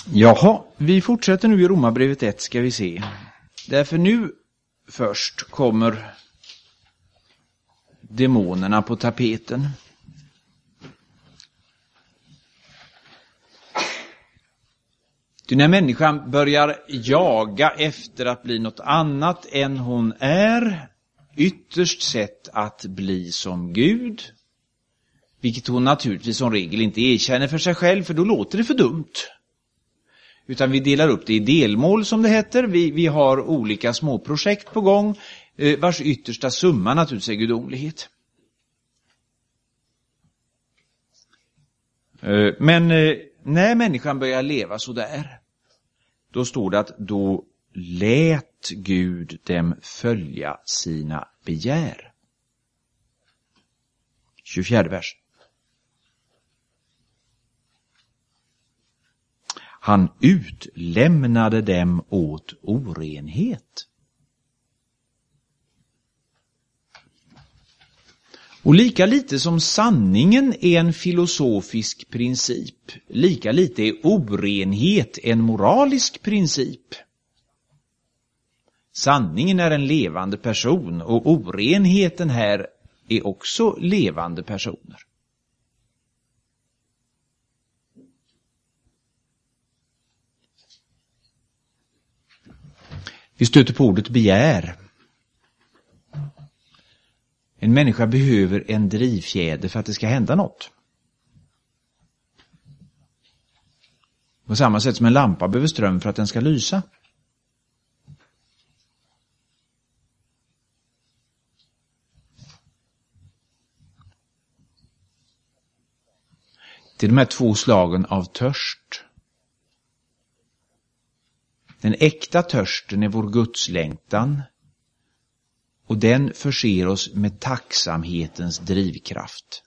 Jaha, vi fortsätter nu i Romarbrevet 1 ska vi se. Därför nu först kommer demonerna på tapeten. Ty när människan börjar jaga efter att bli något annat än hon är, ytterst sett att bli som Gud, vilket hon naturligtvis som regel inte erkänner för sig själv, för då låter det för dumt. Utan vi delar upp det i delmål som det heter. Vi har olika små projekt på gång, vars yttersta summa naturligtvis är gudomlighet. Men när människan börjar leva så där, då står det att då lät Gud dem följa sina begär. 24 vers. Han utlämnade dem åt orenhet. Och lika lite som sanningen är en filosofisk princip, lika lite är orenhet en moralisk princip. Sanningen är en levande person och orenheten här är också levande personer. Vi stöter på ordet begär. En människa behöver en drivfjäder för att det ska hända något. På samma sätt som en lampa behöver ström för att den ska lysa. Det är de här två slagen av törst. Den äkta törsten är vår gudslängtan, och den förser oss med tacksamhetens drivkraft.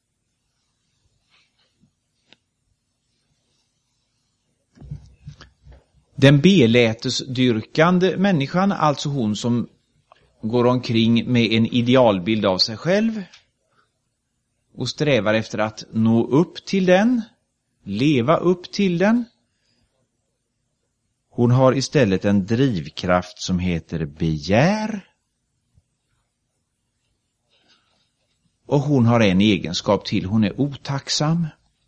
Den belätesdyrkande människan, alltså hon som går omkring med en idealbild av sig själv och strävar efter att nå upp till den, leva upp till den. Hon har istället en drivkraft som heter begär. Och hon har en egenskap till, hon är otacksam.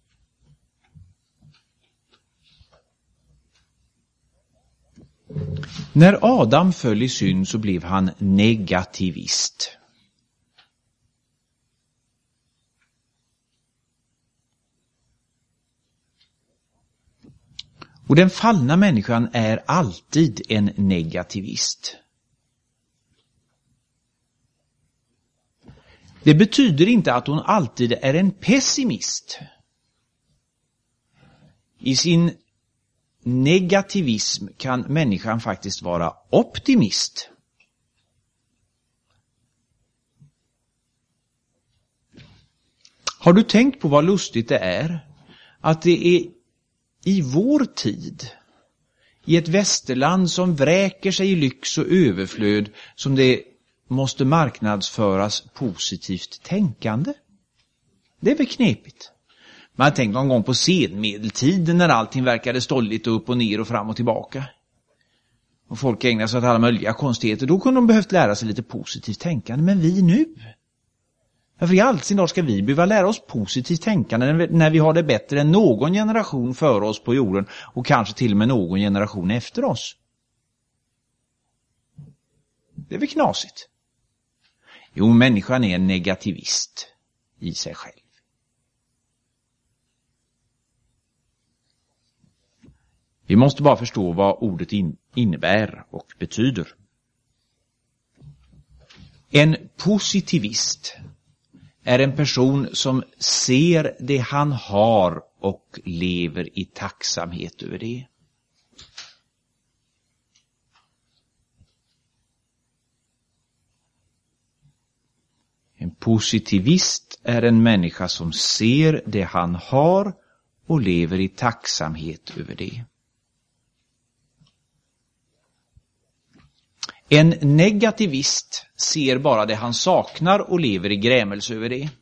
När Adam föll i synd så blev han negativist. Och den fallna människan är alltid en negativist. Det betyder inte att hon alltid är en pessimist. I sin negativism kan människan faktiskt vara optimist. Har du tänkt på vad lustigt det är? Att det är i vår tid, i ett västerland som vräker sig i lyx och överflöd, som det måste marknadsföras positivt tänkande. Det är väl knepigt. Man har tänkt någon gång på senmedeltiden när allting verkade stolligt och upp och ner och fram och tillbaka. Och folk ägnar sig åt alla möjliga konstigheter. Då kunde de behövt lära sig lite positivt tänkande. Men vi nu? Varför i all sin dag ska vi behöva lära oss positivt tänkande när vi har det bättre än någon generation före oss på jorden och kanske till och med någon generation efter oss? Det är väl knasigt. Jo, människan är en negativist i sig själv. Vi måste bara förstå vad ordet innebär och betyder. En positivist är en person som ser det han har och lever i tacksamhet över det. En positivist är en människa som ser det han har och lever i tacksamhet över det. En negativist ser bara det han saknar och lever i grämelse över det.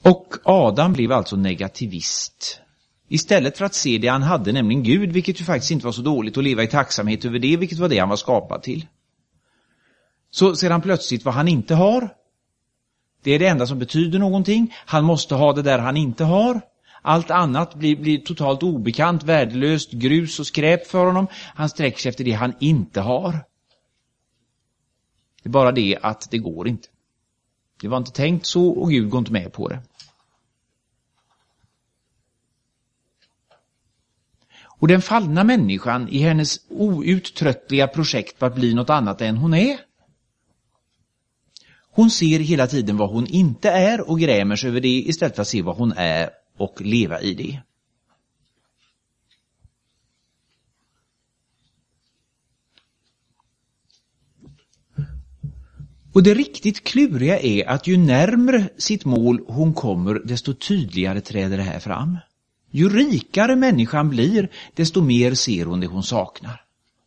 Och Adam blev alltså negativist. Istället för att se det han hade, nämligen Gud, vilket ju faktiskt inte var så dåligt, och leva i tacksamhet över det, vilket var det han var skapad till. Så ser han plötsligt vad han inte har. Det är det enda som betyder någonting. Han måste ha det där han inte har. Allt annat blir totalt obekant, värdelöst, grus och skräp för honom. Han sträcker sig efter det han inte har. Det är bara det att det går inte. Det var inte tänkt så och Gud går inte med på det. Och den fallna människan i hennes outtröttliga projekt på att bli något annat än hon är. Hon ser hela tiden vad hon inte är och grämer sig över det istället för att se vad hon är och leva i det. Och det riktigt kluriga är att ju närmare sitt mål hon kommer, desto tydligare träder det här fram. Ju rikare människan blir, desto mer ser hon det hon saknar.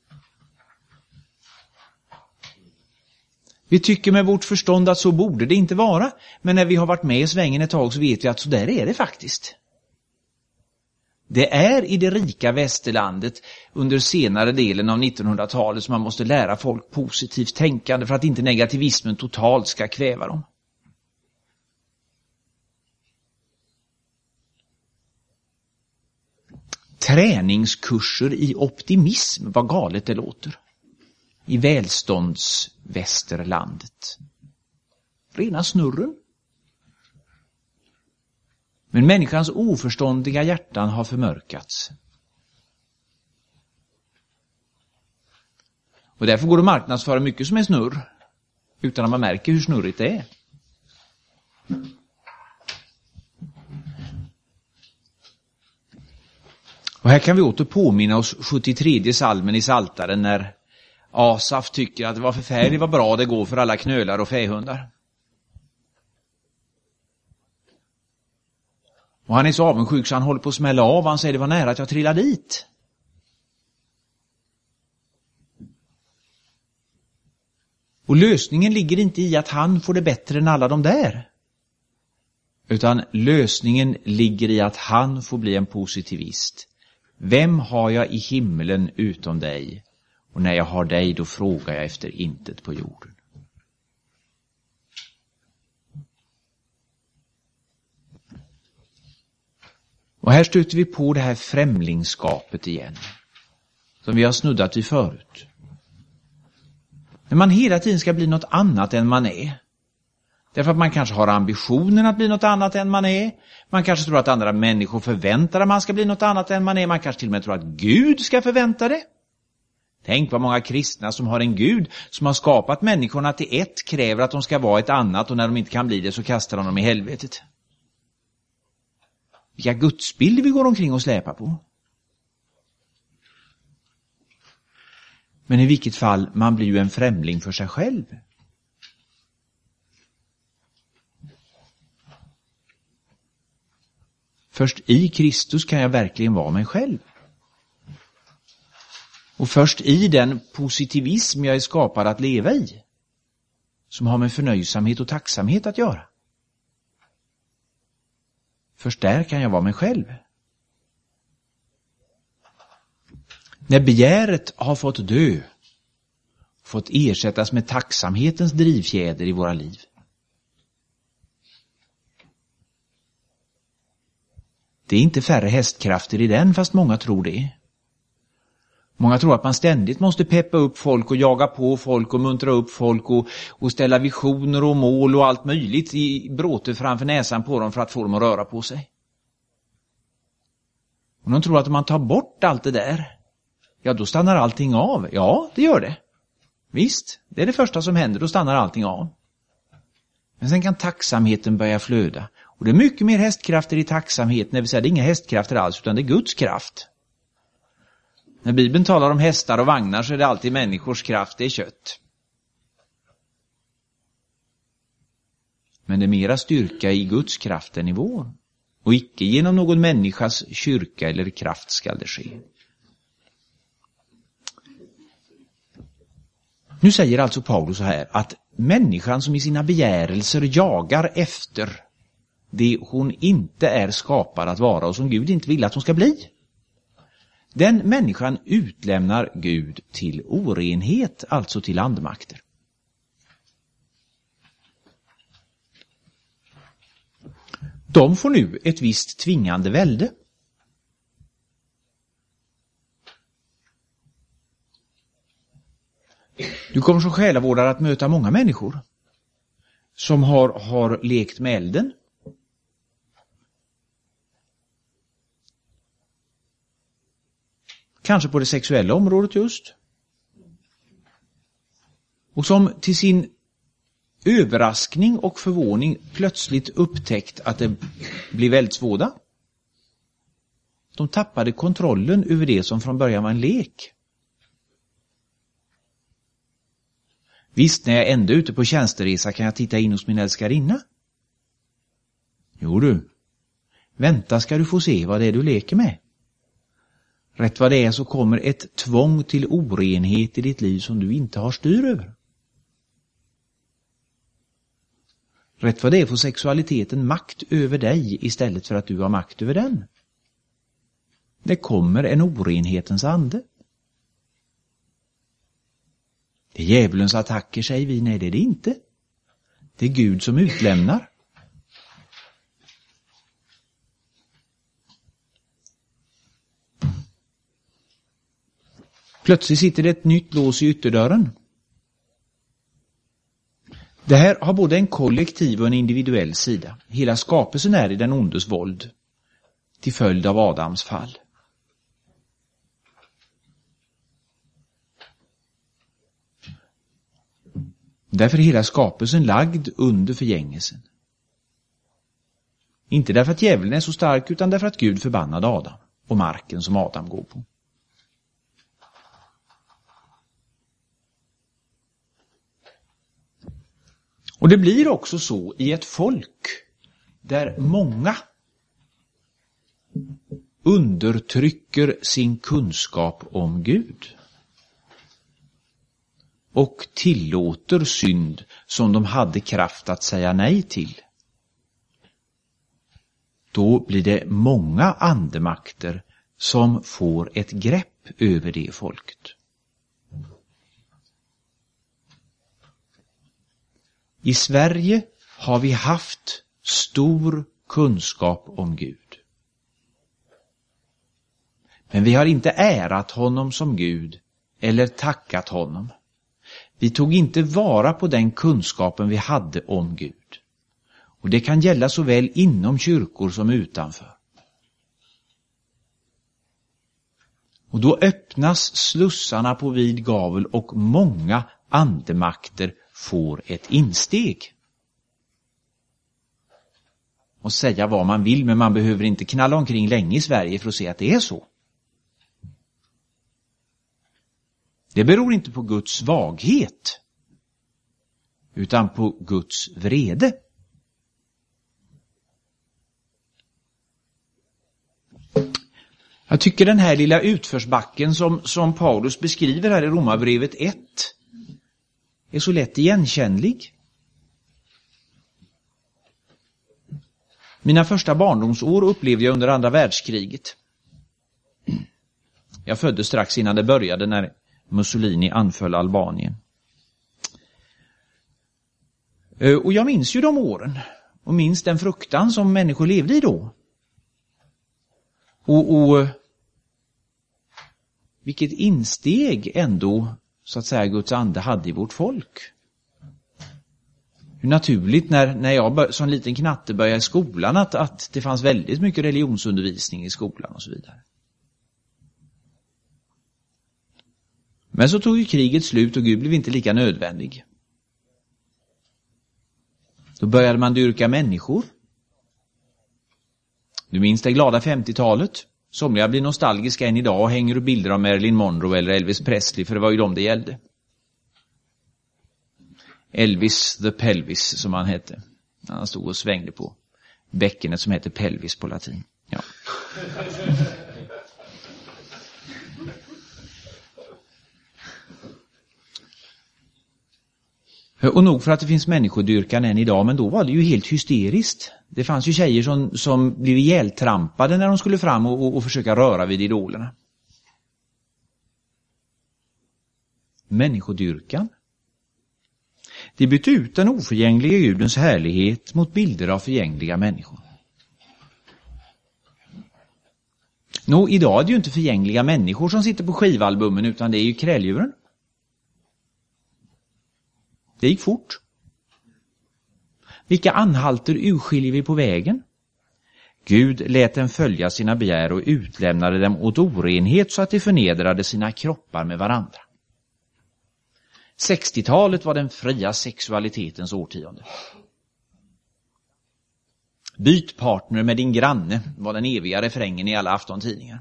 Vi tycker med vårt förstånd att så borde det inte vara, men när vi har varit med i svängen ett tag så vet vi att så där är det faktiskt. Det är i det rika västerlandet under senare delen av 1900-talet som man måste lära folk positivt tänkande för att inte negativismen totalt ska kväva dem. Träningskurser i optimism, vad galet det låter. I välståndsvästerlandet. Rena snurren. Men människans oförståndiga hjärtan har förmörkats. Och därför går det att marknadsföra mycket som är snurr. Utan att man märker hur snurrigt det är. Och här kan vi åter påminna oss 73 salmen i Saltaren när Asaf tycker att det var förfärligt vad bra det går för alla knölar och fähundar. Och han är så avundsjuk så han håller på att smälla av. Han säger det var nära att jag trillade dit. Och lösningen ligger inte i att han får det bättre än alla de där. Utan lösningen ligger i att han får bli en positivist. Vem har jag i himlen utom dig? Och när jag har dig då frågar jag efter intet på jorden. Och här stöter vi på det här främlingskapet igen. Som vi har snuddat vid förut. När man hela tiden ska bli något annat än man är. Därför att man kanske har ambitionen att bli något annat än man är. Man kanske tror att andra människor förväntar att man ska bli något annat än man är. Man kanske till och med tror att Gud ska förvänta det. Tänk vad många kristna som har en Gud som har skapat människorna till ett kräver att de ska vara ett annat och när de inte kan bli det så kastar de dem i helvetet. Vilka gudsbilder vi går omkring och släpar på. Men i vilket fall, man blir ju en främling för sig själv. Först i Kristus kan jag verkligen vara mig själv. Och först i den positivism jag är skapad att leva i, som har med förnöjsamhet och tacksamhet att göra. Först där kan jag vara mig själv. När begäret har fått dö, fått ersättas med tacksamhetens drivfjäder i våra liv. Det är inte färre hästkrafter i den, fast många tror det. Många tror att man ständigt måste peppa upp folk och jaga på folk och muntra upp folk och ställa visioner och mål och allt möjligt i bråte framför näsan på dem för att få dem att röra på sig. Och de tror att om man tar bort allt det där, ja då stannar allting av. Ja, det gör det. Visst, det är det första som händer, då stannar allting av. Men sen kan tacksamheten börja flöda. Och det är mycket mer hästkrafter i tacksamhet, när vi säger det är inga hästkrafter alls utan det är Guds kraft. När Bibeln talar om hästar och vagnar så är det alltid människors kraft, det är kött. Men det är mera styrka i Guds kraft än i vår. Och icke genom någon människas kyrka eller kraft skall det ske. Nu säger alltså Paulus så här att människan som i sina begärelser jagar efter det hon inte är skapad att vara och som Gud inte vill att hon ska bli. Den människan utlämnar Gud till orenhet, alltså till andemakter. De får nu ett visst tvingande välde. Du kommer som själavårdare att möta många människor som har lekt med elden. Kanske på det sexuella området just. Och som till sin överraskning och förvåning plötsligt upptäckt att det blir väldigt svåda. De tappade kontrollen över det som från början var en lek. Visst, när jag ändå är ute på tjänsteresa kan jag titta in hos min älskarinna. Jo du, vänta ska du få se vad det är du leker med. Rätt vad det är så kommer ett tvång till orenhet i ditt liv som du inte har styr över. Rätt vad det är får sexualiteten makt över dig istället för att du har makt över den. Det kommer en orenhetens ande. Det är djävulens attacker, säger vi. Nej, det är det inte. Det är Gud som utlämnar. Plötsligt sitter det ett nytt lås i ytterdörren. Det här har både en kollektiv och en individuell sida. Hela skapelsen är i den ondes våld till följd av Adams fall. Därför är hela skapelsen lagd under förgängelsen. Inte därför att djävulen är så stark utan därför att Gud förbannade Adam och marken som Adam går på. Och det blir också så i ett folk där många undertrycker sin kunskap om Gud och tillåter synd som de hade kraft att säga nej till. Då blir det många andemakter som får ett grepp över det folket. I Sverige har vi haft stor kunskap om Gud. Men vi har inte ärat honom som Gud eller tackat honom. Vi tog inte vara på den kunskapen vi hade om Gud. Och det kan gälla såväl inom kyrkor som utanför. Och då öppnas slussarna på vid gavel och många andemakter får ett insteg. Och säga vad man vill, men man behöver inte knalla omkring länge i Sverige för att se att det är så. Det beror inte på Guds svaghet, utan på Guds vrede. Jag tycker den här lilla utförsbacken som Paulus beskriver här i Romarbrevet 1 är så lätt igenkännlig. Mina första barndomsår upplevde jag under andra världskriget. Jag föddes strax innan det började när Mussolini anföll Albanien. Och jag minns ju de åren och minns den fruktan som människor levde i då. Och vilket insteg ändå så att säga Guds ande hade i vårt folk. Hur naturligt när jag som liten knatte började i skolan att det fanns väldigt mycket religionsundervisning i skolan och så vidare. Men så tog ju kriget slut och Gud blev inte lika nödvändig. Då började man dyrka människor. Du minns det glada 50-talet. Somliga blir nostalgiska än idag och hänger upp bilder av Marilyn Monroe eller Elvis Presley, för det var ju dem det gällde. Elvis the Pelvis som han hette. Han stod och svängde på bäckenet som heter pelvis på latin. Ja. Och nog för att det finns människodyrkan än idag, men då var det ju helt hysteriskt. Det fanns ju tjejer som blev ihjältrampade när de skulle fram och försöka röra vid idolerna. Människodyrkan. Det bytte ut den oförgängliga Gudens härlighet mot bilder av förgängliga människor. Idag är det ju inte förgängliga människor som sitter på skivalbumen, utan det är ju kräldjuren. Det gick fort. Vilka anhalter urskiljer vi på vägen? Gud lät dem följa sina begär och utlämnade dem åt orenhet så att de förnedrade sina kroppar med varandra. 60-talet var den fria sexualitetens årtionde. Byt partner med din granne var den eviga refrängen i alla aftontidningar.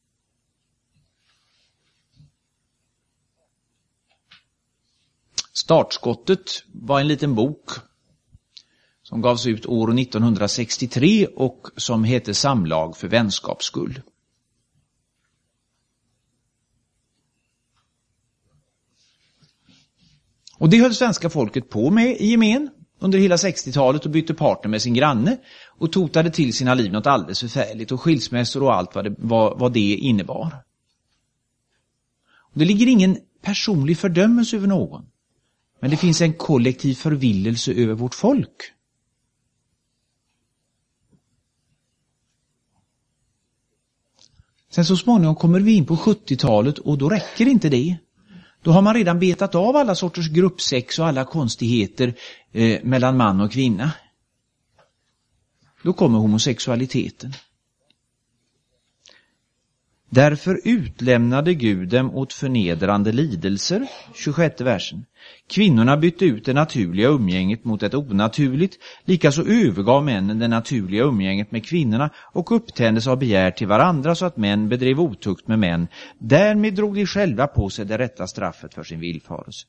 Startskottet var en liten bok som gavs ut år 1963 och som heter Samlag för vänskaps skull. Och det höll svenska folket på med i gemen under hela 60-talet och bytte partner med sin granne och totade till sina liv något alldeles förfärligt och skilsmässor och allt vad det innebar. Och det ligger ingen personlig fördömelse över någon, men det finns en kollektiv förvillelse över vårt folk. Sen så småningom kommer vi in på 70-talet och då räcker inte det. Då har man redan betat av alla sorters gruppsex och alla konstigheter mellan man och kvinna. Då kommer homosexualiteten. Därför utlämnade Gud dem åt förnedrande lidelser, 26 versen. Kvinnorna bytte ut det naturliga umgänget mot ett onaturligt, likaså övergav männen det naturliga umgänget med kvinnorna och upptändes av begär till varandra så att män bedrev otukt med män. Därmed drog de själva på sig det rätta straffet för sin villfarelse.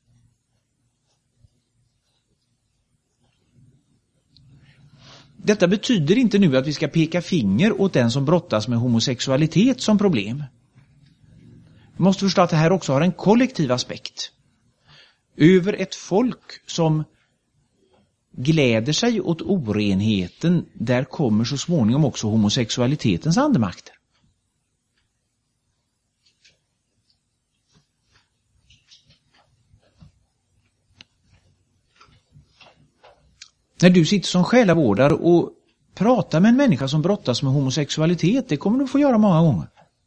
Detta betyder inte nu att vi ska peka finger åt den som brottas med homosexualitet som problem. Vi måste förstå att det här också har en kollektiv aspekt. Över ett folk som gläder sig åt orenheten, där kommer så småningom också homosexualitetens andemakter. När du sitter som själavårdare och pratar med en människa som brottas med homosexualitet, det kommer du få göra många gånger.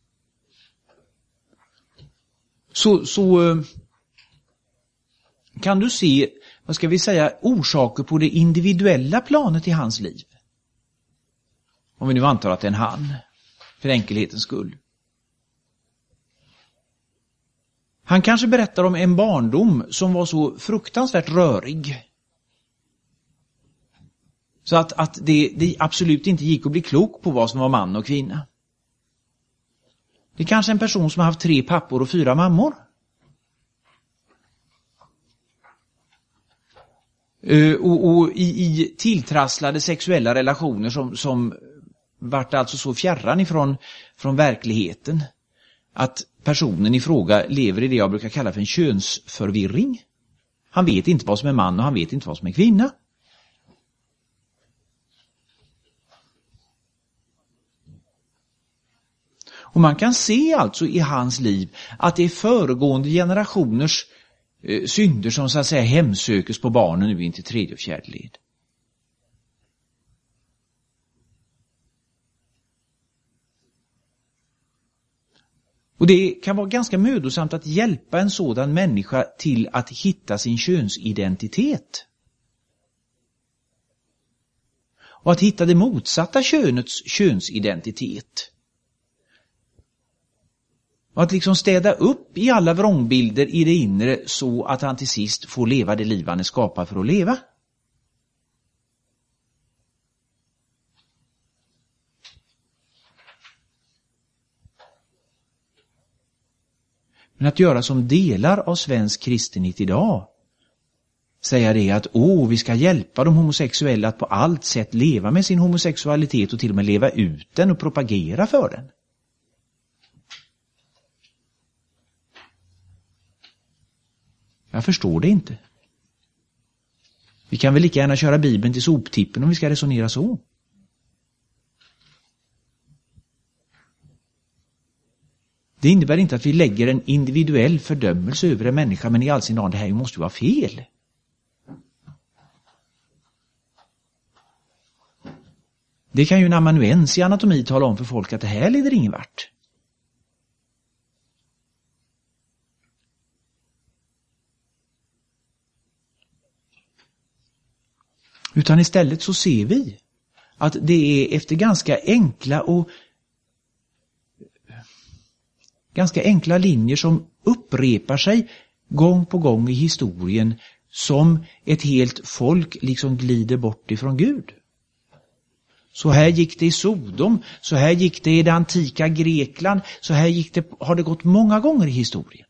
Så kan du se, vad ska vi säga, orsaker på det individuella planet i hans liv. Om vi nu antar att det är en han, för enkelhetens skull. Han kanske berättar om en barndom som var så fruktansvärt rörig. Så att det absolut inte gick att bli klok på vad som var man och kvinna. Det är kanske en person som har haft 3 pappor och 4 mammor. Och i tilltrasslade sexuella relationer som vart alltså så fjärran från verkligheten att personen i fråga lever i det jag brukar kalla för en könsförvirring. Han vet inte vad som är man och han vet inte vad som är kvinna. Och man kan se alltså i hans liv att det är föregående generationers synder som så att säga hemsökes på barnen nu in till 3:e och 4:e led. Och det kan vara ganska mödosamt att hjälpa en sådan människa till att hitta sin könsidentitet. Och att hitta det motsatta könets könsidentitet. Och att liksom städa upp i alla vrångbilder i det inre så att han till sist får leva det liv han är skapad för att leva. Men att göra som delar av svensk kristenhet idag, säga det att vi ska hjälpa de homosexuella att på allt sätt leva med sin homosexualitet och till och med leva ut den och propagera för den. Jag förstår det inte. Vi kan väl lika gärna köra Bibeln till soptippen om vi ska resonera så. Det innebär inte att vi lägger en individuell fördömelse över en människa, men i all sin dag, det här måste ju vara fel. Det kan ju en amanuens i anatomi tala om för folk att det här leder ingen vart. Utan istället så ser vi att det är efter ganska enkla linjer som upprepar sig gång på gång i historien som ett helt folk liksom glider bort ifrån Gud. Så här gick det i Sodom, så här gick det i det antika Grekland, så här har det gått många gånger i historien.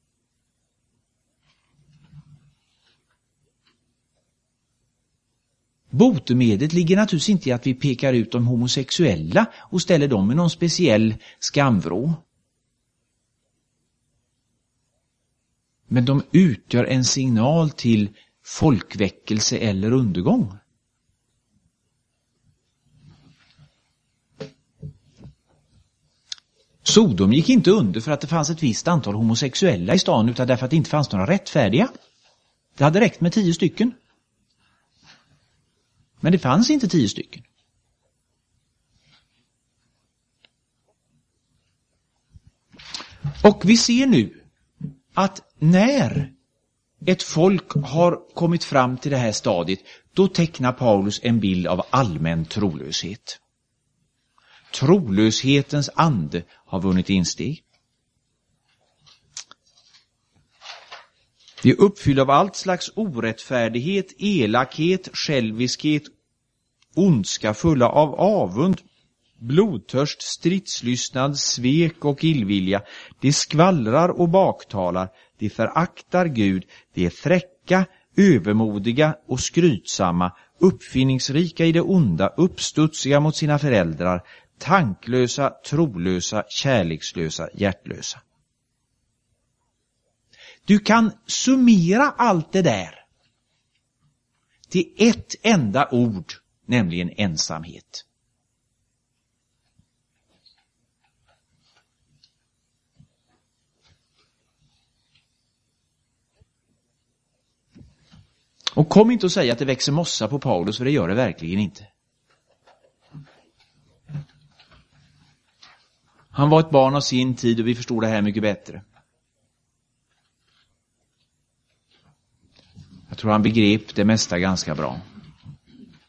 Botemedlet ligger naturligtvis inte i att vi pekar ut de homosexuella och ställer dem i någon speciell skamvrå. Men de utgör en signal till folkväckelse eller undergång. Sodom gick inte under för att det fanns ett visst antal homosexuella i stan, utan därför att det inte fanns några rättfärdiga. Det hade räckt med 10 stycken. Men det fanns inte 10 stycken. Och vi ser nu att när ett folk har kommit fram till det här stadiet, då tecknar Paulus en bild av allmän trolöshet. Trolöshetens ande har vunnit insteg. Vi är uppfyllda av allt slags orättfärdighet, elakhet, själviskhet, ondska, fulla av avund, blodtörst, stridslystnad, svek och illvilja. De skvallrar och baktalar, de föraktar Gud, de är fräcka, övermodiga och skrytsamma, uppfinningsrika i det onda, uppstudsiga mot sina föräldrar, tanklösa, trolösa, kärlekslösa, hjärtlösa. Du kan summera allt det där till ett enda ord, nämligen ensamhet. Och kom inte att säga att det växer mossa på Paulus, för det gör det verkligen inte. Han var ett barn av sin tid och vi förstår det här mycket bättre. Jag tror han begrep det mesta ganska bra.